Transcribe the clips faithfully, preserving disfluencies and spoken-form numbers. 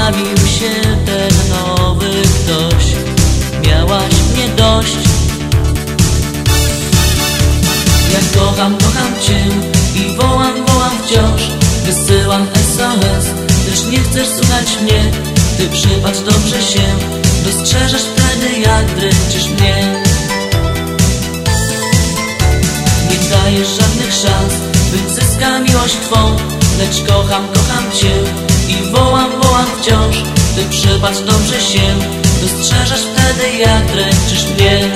pojawił się ten nowy ktoś. Miałaś mnie dość. Ja kocham, kocham cię i wołam, wołam wciąż. Wysyłam S O S, lecz nie chcesz słuchać mnie. Ty przypatrz dobrze się, dostrzeżesz wtedy, jak dręczysz mnie. Nie dajesz żadnych szans, bym zyskał miłość twą. Lecz kocham, kocham cię i wołam, wołam wciąż. Ty przypatrz dobrze się, dostrzeżesz wtedy, jak dręczysz mnie.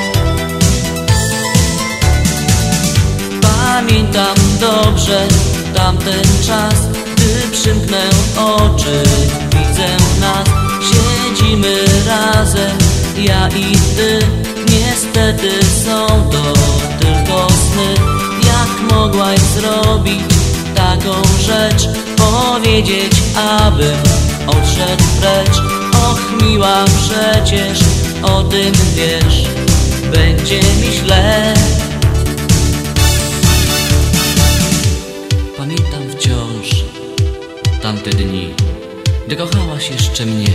Pamiętam dobrze tamten czas, gdy przymknę oczy, widzę nas. Siedzimy razem, ja i ty. Niestety są to tylko sny. Jak mogłaś zrobić taką rzecz? Powiedzieć, abym odszedł precz. Och miła, przecież o tym wiesz. Będzie mi źle. Pamiętam wciąż tamte dni, gdy kochałaś jeszcze mnie.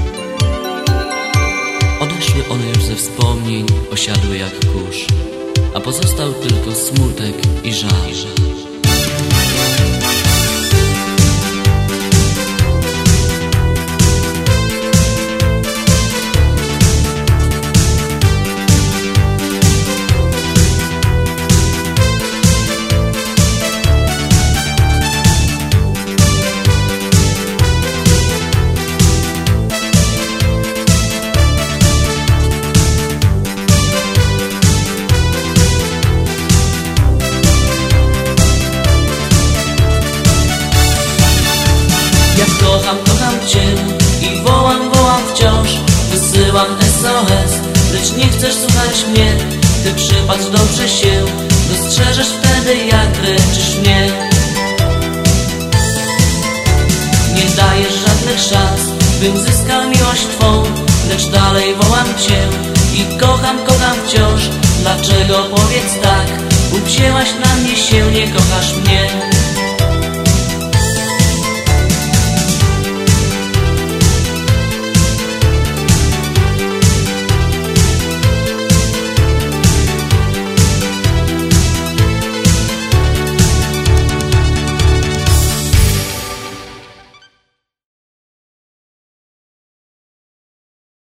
Odeszły one już ze wspomnień, osiadły jak kurz, a pozostał tylko smutek i żal. Kocham, kocham cię i wołam, wołam wciąż. Wysyłam S O S, lecz nie chcesz słuchać mnie. Ty przypatrz dobrze się, dostrzeżesz wtedy, jak dręczysz mnie. Nie dajesz żadnych szans, bym zyskał miłość twą. Lecz dalej wołam cię i kocham, kocham wciąż. Dlaczego, powiedz tak, uwzięłaś na mnie się, nie kochasz